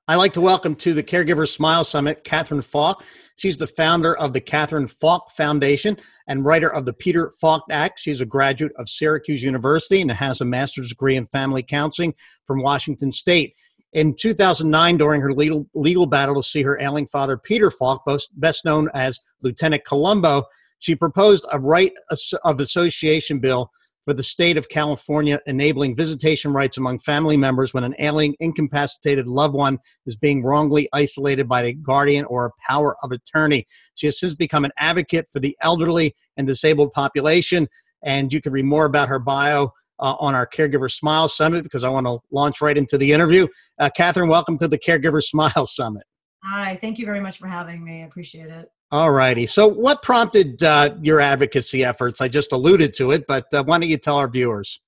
I'd like to welcome to the Caregiver Smile Summit, Catherine Falk. She's the founder of the Catherine Falk Foundation and writer of the Peter Falk Act. She's a graduate of Syracuse University and has a master's degree in family counseling from Washington State. In 2009, during her legal battle to see her ailing father, Peter Falk, best known as Lieutenant Columbo, she proposed a right of association bill for the state of California, enabling visitation rights among family members when an ailing, incapacitated loved one is being wrongly isolated by a guardian or a power of attorney. She has since become an advocate for the elderly and disabled population, and you can read more about her bio on our Caregiver Smile Summit, because I want to launch right into the interview. Catherine, welcome to the Caregiver Smile Summit. Hi, thank you very much for having me. I appreciate it. All righty. So what prompted your advocacy efforts? I just alluded to it, but why don't you tell our viewers?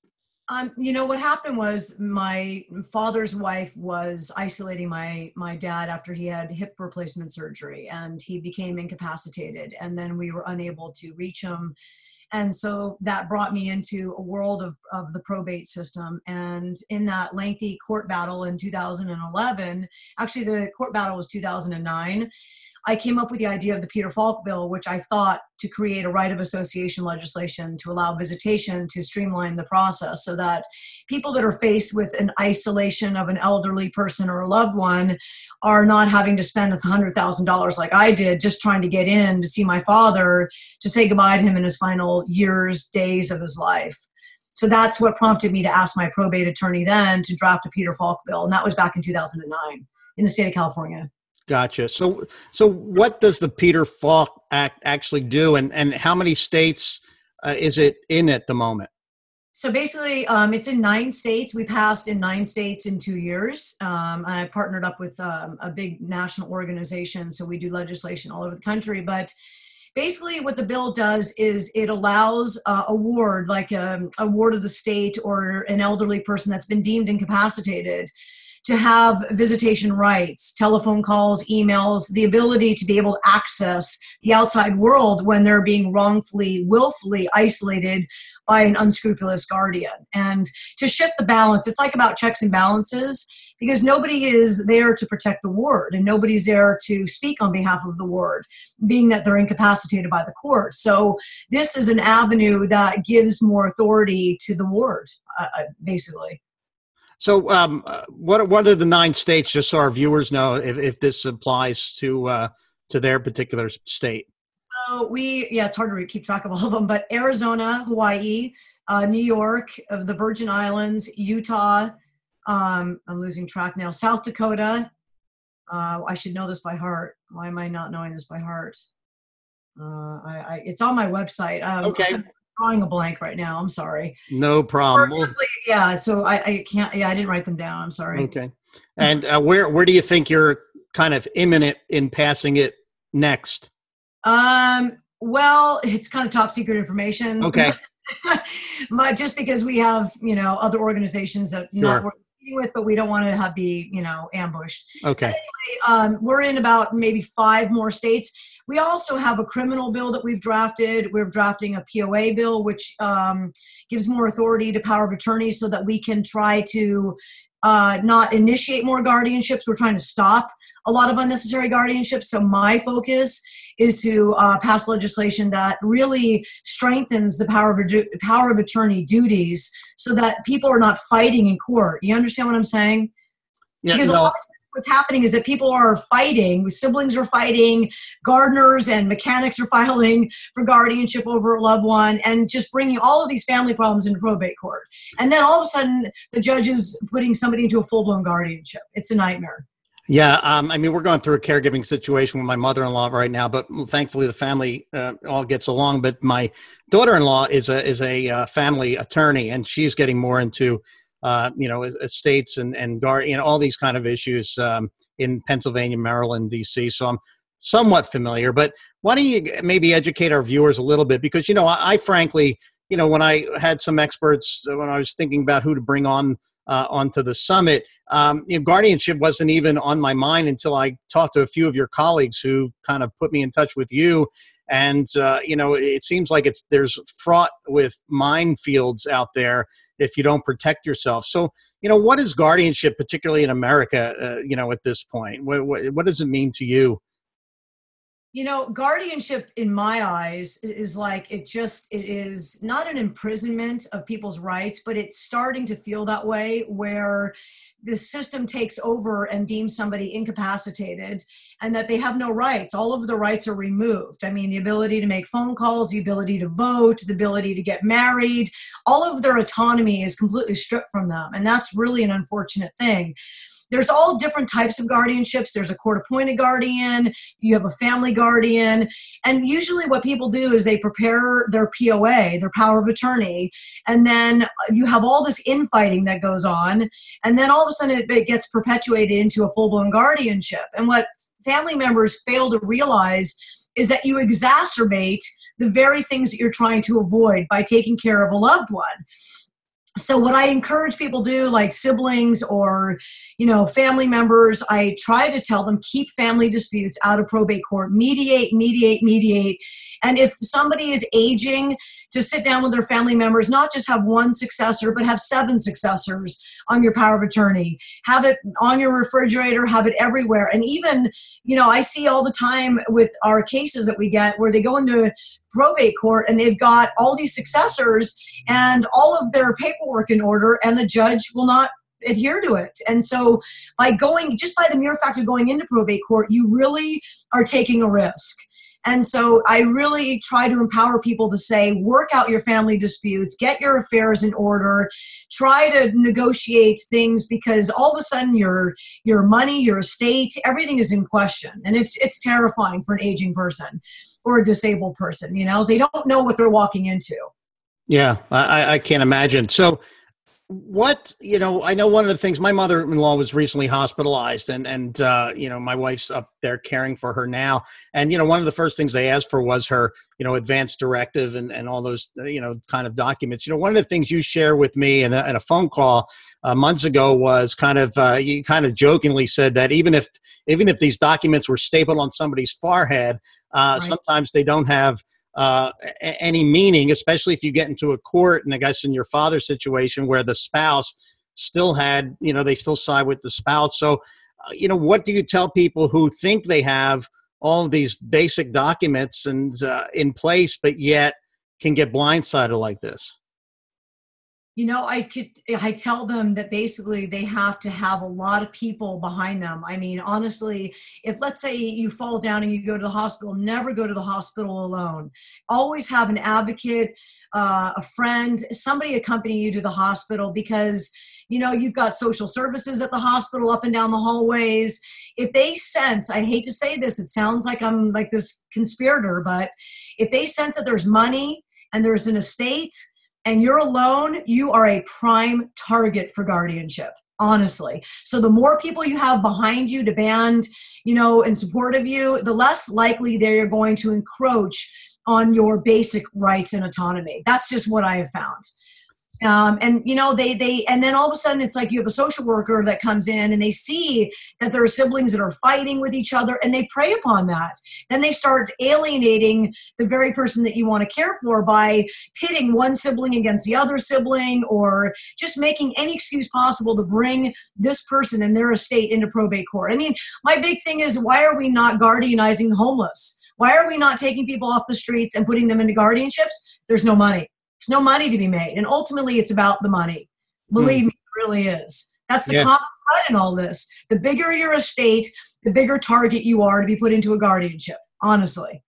What happened was my father's wife was isolating my dad after he had hip replacement surgery, and he became incapacitated, and then we were unable to reach him. And so that brought me into a world of the probate system. And in that lengthy court battle in 2011, actually the court battle was 2009, I came up with the idea of the Peter Falk bill, which I thought to create a right of association legislation to allow visitation to streamline the process so that people that are faced with an isolation of an elderly person or a loved one are not having to spend $100,000 like I did just trying to get in to see my father, to say goodbye to him in his final days of his life. So that's what prompted me to ask my probate attorney then to draft a Peter Falk bill. And that was back in 2009 in the state of California. Gotcha. So what does the Peter Falk Act actually do, and how many states is it in at the moment? So basically, it's in 9 states. We passed in 9 states in 2 years. I partnered up with a big national organization, so we do legislation all over the country. But basically what the bill does is it allows a ward, like a ward of the state or an elderly person that's been deemed incapacitated, to have visitation rights, telephone calls, emails, the ability to be able to access the outside world when they're being wrongfully, willfully isolated by an unscrupulous guardian. And to shift the balance, it's like about checks and balances, because nobody is there to protect the ward and nobody's there to speak on behalf of the ward, being that they're incapacitated by the court. So this is an avenue that gives more authority to the ward, basically. So what are the 9 states, just so our viewers know if this applies to their particular state? So it's hard to keep track of all of them, but Arizona, Hawaii, New York, the Virgin Islands, Utah, I'm losing track now, South Dakota. I should know this by heart. Why am I not knowing this by heart? It's on my website. Okay. I'm drawing a blank right now. I'm sorry. No problem. Yeah, so I can't. Yeah, I didn't write them down. I'm sorry. Okay. And where do you think you're kind of imminent in passing it next? Well, it's kind of top secret information. Okay. Just because we have other organizations that not we're competing with, but we don't want to be ambushed. Okay. Anyway, we're in about maybe 5 more states. We also have a criminal bill that we've drafted. We're drafting a POA bill, which gives more authority to power of attorney so that we can try to not initiate more guardianships. We're trying to stop a lot of unnecessary guardianships. So my focus is to pass legislation that really strengthens the power of attorney duties so that people are not fighting in court. You understand what I'm saying? Yeah, because a lot of times what's happening is that people are fighting, siblings are fighting, gardeners and mechanics are filing for guardianship over a loved one, and just bringing all of these family problems into probate court. And then all of a sudden, the judge is putting somebody into a full-blown guardianship. It's a nightmare. Yeah, I mean, we're going through a caregiving situation with my mother-in-law right now, but thankfully the family all gets along. But my daughter-in-law is a family attorney, and she's getting more into estates and all these kind of issues in Pennsylvania, Maryland, DC. So I'm somewhat familiar. But why don't you maybe educate our viewers a little bit? Because I frankly, when I had some experts, when I was thinking about who to bring on onto the summit, guardianship wasn't even on my mind until I talked to a few of your colleagues who kind of put me in touch with you. And, it seems like there's fraught with minefields out there if you don't protect yourself. So, what is guardianship, particularly in America, at this point? What does it mean to you? Guardianship in my eyes is like it is not an imprisonment of people's rights, but it's starting to feel that way where the system takes over and deems somebody incapacitated and that they have no rights. All of the rights are removed. I mean, the ability to make phone calls, the ability to vote, the ability to get married, all of their autonomy is completely stripped from them. And that's really an unfortunate thing. There's all different types of guardianships. There's a court-appointed guardian, you have a family guardian, and usually what people do is they prepare their POA, their power of attorney, and then you have all this infighting that goes on, and then all of a sudden it gets perpetuated into a full-blown guardianship. And what family members fail to realize is that you exacerbate the very things that you're trying to avoid by taking care of a loved one. So what I encourage people to do, like siblings or, family members, I try to tell them, keep family disputes out of probate court, mediate. And if somebody is aging, to sit down with their family members, not just have one successor, but have 7 successors on your power of attorney. Have it on your refrigerator, have it everywhere. And even, I see all the time with our cases that we get where they go into probate court and they've got all these successors and all of their paperwork in order, and the judge will not adhere to it. And so by the mere fact of going into probate court, you really are taking a risk. And so I really try to empower people to say, work out your family disputes, get your affairs in order, try to negotiate things, because all of a sudden your money, your estate, everything is in question. And it's terrifying for an aging person or a disabled person. They don't know what they're walking into. Yeah, I can't imagine. So I know one of the things, my mother-in-law was recently hospitalized and my wife's up there caring for her now. And, one of the first things they asked for was her, advance directive and all those, kind of documents. One of the things you share with me in a phone call months ago was you kind of jokingly said that even if these documents were stapled on somebody's forehead, right, sometimes they don't have any meaning, especially if you get into a court, and I guess in your father's situation where the spouse still had, they still side with the spouse. So, what do you tell people who think they have all of these basic documents and in place, but yet can get blindsided like this? I tell them that basically they have to have a lot of people behind them. I mean, honestly, if let's say you fall down and you go to the hospital, never go to the hospital alone. Always have an advocate, a friend, somebody accompany you to the hospital, because you've got social services at the hospital up and down the hallways. If they sense, I hate to say this, it sounds like I'm like this conspirator, but if they sense that there's money and there's an estate and you're alone, you are a prime target for guardianship, honestly. So the more people you have behind you to band, in support of you, the less likely they're going to encroach on your basic rights and autonomy. That's just what I have found. And then all of a sudden it's like you have a social worker that comes in and they see that there are siblings that are fighting with each other and they prey upon that. Then they start alienating the very person that you want to care for by pitting one sibling against the other sibling, or just making any excuse possible to bring this person and their estate into probate court. I mean, my big thing is, why are we not guardianizing the homeless? Why are we not taking people off the streets and putting them into guardianships? There's no money. There's no money to be made. And ultimately, it's about the money. Believe me, it really is. That's the common thread in all this. The bigger your estate, the bigger target you are to be put into a guardianship, honestly.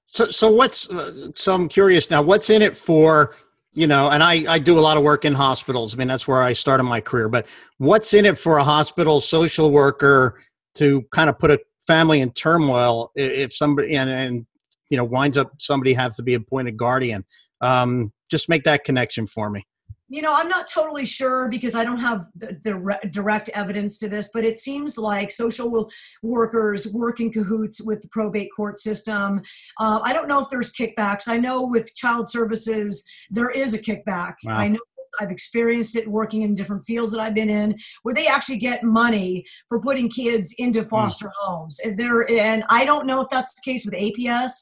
So I'm curious now, what's in it for, and I do a lot of work in hospitals. I mean, that's where I started my career. But what's in it for a hospital social worker to kind of put a family in turmoil if somebody, winds up somebody has to be appointed guardian? Just make that connection for me. I'm not totally sure because I don't have the direct evidence to this, but it seems like social workers work in cahoots with the probate court system. I don't know if there's kickbacks. I know with child services, there is a kickback. Wow. I know I've experienced it working in different fields that I've been in, where they actually get money for putting kids into foster homes. And I don't know if that's the case with APS.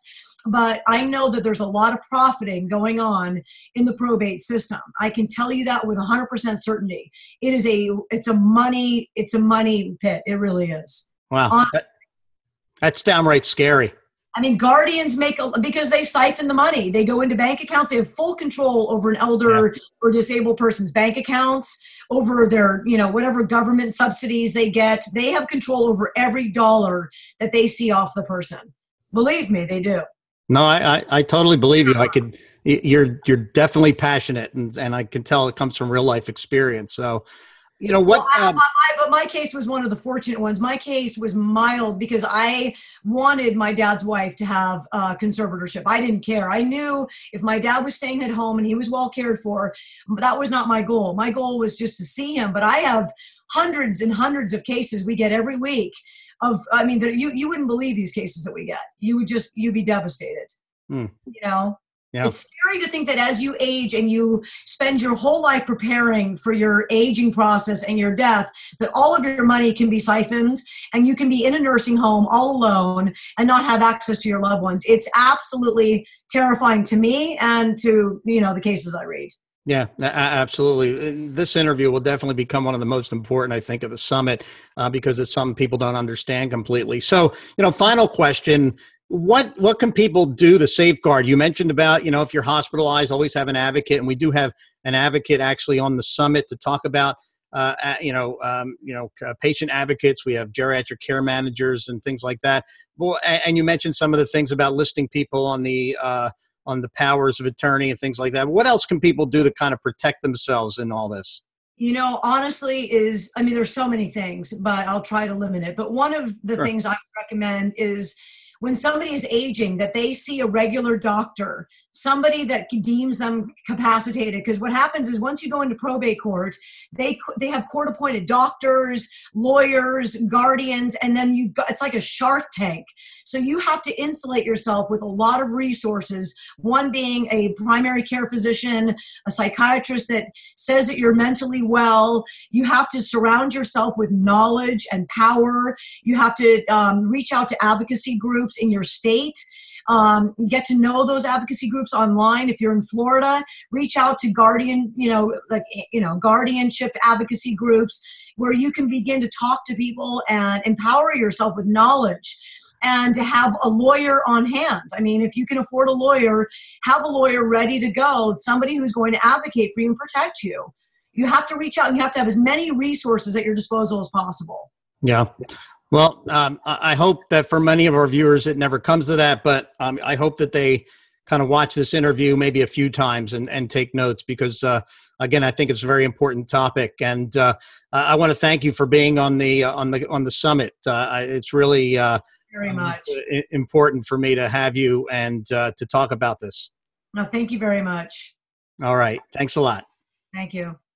but I know that there's a lot of profiting going on in the probate system. I can tell you that with 100% certainty. It's a money pit. It really is. Wow. That's downright scary. I mean, guardians because they siphon the money. They go into bank accounts. They have full control over an elder or disabled person's bank accounts, over their, whatever government subsidies they get. They have control over every dollar that they see off the person. Believe me, they do. No, I totally believe you. You're definitely passionate, and I can tell it comes from real life experience. So, what? But my case was one of the fortunate ones. My case was mild because I wanted my dad's wife to have conservatorship. I didn't care. I knew if my dad was staying at home and he was well cared for, that was not my goal. My goal was just to see him. But I have hundreds and hundreds of cases we get every week you wouldn't believe these cases that we get. You'd be devastated. Yeah. It's scary to think that as you age and you spend your whole life preparing for your aging process and your death, that all of your money can be siphoned and you can be in a nursing home all alone and not have access to your loved ones. It's absolutely terrifying to me and to, the cases I read. Yeah, absolutely. This interview will definitely become one of the most important, I think, of the summit because it's something people don't understand completely. So, final question. What can people do to safeguard? You mentioned about, if you're hospitalized, always have an advocate. And we do have an advocate actually on the summit to talk about, patient advocates. We have geriatric care managers and things like that. Well, and you mentioned some of the things about listing people on the powers of attorney and things like that. What else can people do to kind of protect themselves in all this? Honestly there's so many things, but I'll try to limit it. But one of the things I recommend is when somebody is aging, that they see a regular doctor, somebody that deems them capacitated. Because what happens is once you go into probate court, they have court-appointed doctors, lawyers, guardians, and then it's like a Shark Tank. So you have to insulate yourself with a lot of resources, one being a primary care physician, a psychiatrist that says that you're mentally well. You have to surround yourself with knowledge and power. You have to reach out to advocacy groups in your state. Get to know those advocacy groups online. If you're in Florida, reach out to guardianship advocacy groups where you can begin to talk to people and empower yourself with knowledge. And to have a lawyer on hand. If you can afford a lawyer, have a lawyer ready to go, somebody who's going to advocate for you and protect you. You have to reach out and you have to have as many resources at your disposal as possible. Yeah. Well, I hope that for many of our viewers, it never comes to that, but I hope that they kind of watch this interview maybe a few times and take notes because, again, I think it's a very important topic. And I want to thank you for being on the summit. It's really very much important for me to have you and to talk about this. No, thank you very much. All right. Thanks a lot. Thank you.